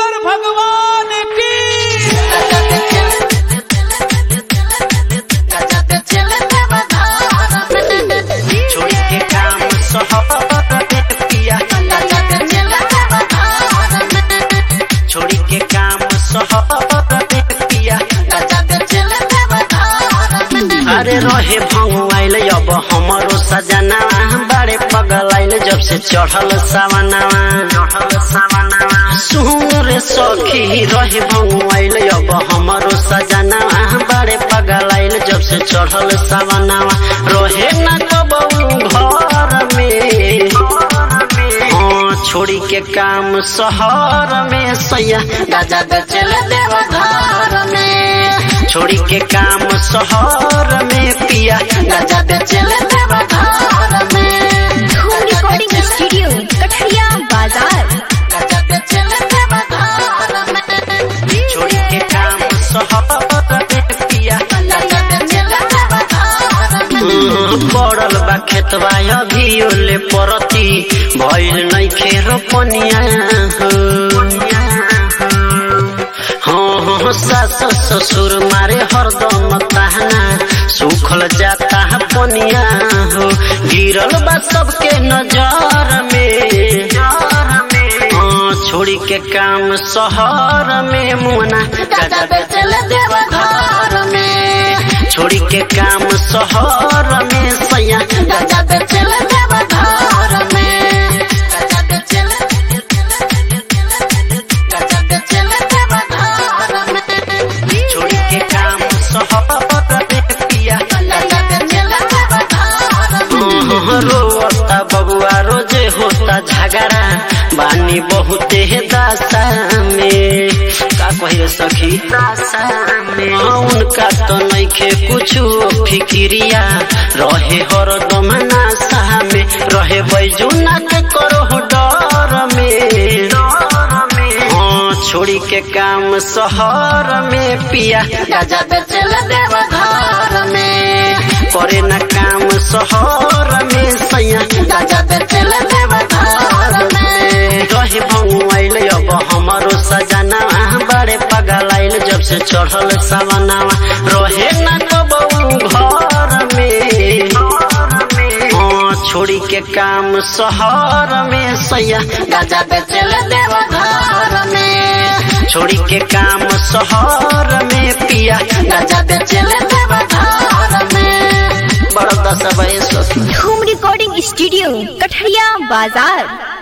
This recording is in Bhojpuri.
शंकर भगवान की। छोड़ के काम छोड़ के काम अरे रहे भंगुआइल अब हमारो सजना बड़े पगल आइल जब से चढ़ल सावनावा सुन रे सखी रहे भंगुआइल अब हमारो सजना बड़े पगल आइल जब से चढ़ल सावनावा रहे न कबू घर में छोड़ी के काम शहर में सैया गाजा बेचल देव घर में छोड़ी के काम शहर में पिया गाजा बेचल देव घर में धूम रिकॉर्डिंग स्टूडियो कठरिया बाजार गाजा बेचल देव घर में छोड़ी के काम शहर में पिया गाजा बेचल देव घर में पड़ल बा खेतवा अभी ओले परती भइल नइखे रोपनिया हाँ सास ससुर मारे हरदम ताहना सूखल जाता है पनिया हो गिरल बा सबके नजर में छोड़ी के काम शहर में मुना गाजा बेचल देव घर में छोड़ी के काम शहर में सैया गाजा बेचल देव घर में गाजा बेचल देव घर में छोड़ी के काम शहर में पिया गाजा बेचल देव घर में रोता बबुआ रोजे होता झगड़ा बानी बहुते दासा में का कहिए सखी दासा में उनका तो नइखे कुछ फिक्रिया रहे हरदम नासा में रहे बैजुना के करो डर में छोड़ी के काम शहर में पिया गाजा बेचल देव घर में करे न काम शहर में सैया गाजा बेचल देव घर में रहे भंगुआइल अब हमारो सजना बड़े पगल आइल जब से चढ़ल सावनावा रहे न कबू घर में छोड़ी के काम शहर में सैया गाजा बेचल देव घर में छोड़ी के काम शहर में पिया गाजा बेचल देव घर में बड़ा दस। धूम रिकॉर्डिंग स्टूडियो कठरिया बाजार।